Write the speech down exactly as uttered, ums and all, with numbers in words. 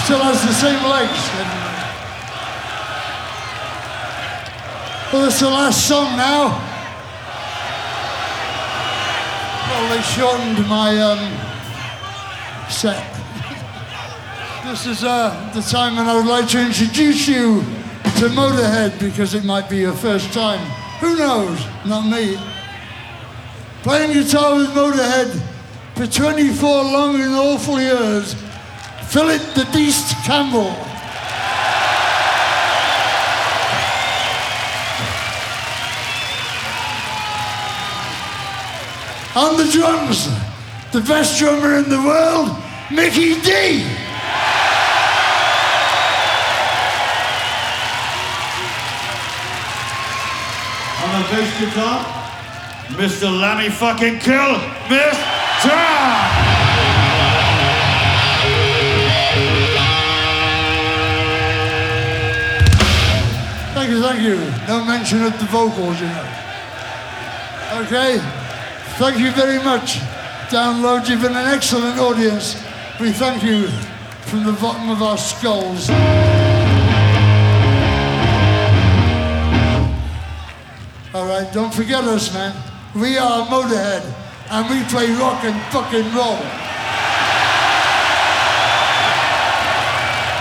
Still has the same legs. Well, it's the last song now. Well, they shortened my um, set. This is uh, the time when I would like to introduce you to Motorhead, because it might be your first time. Who knows? Not me. Playing guitar with Motorhead for twenty-four long and awful years, Philip the Beast Campbell. On the drums, the best drummer in the world, Mickey D. On the bass guitar, Mister Lemmy fucking Kill, Mister Thank you, thank you. No mention of the vocals, you know. Okay, thank you very much. Download, you've been an excellent audience. We thank you from the bottom of our skulls. All right, don't forget us, man. We are Motorhead, and we play rock and fucking roll.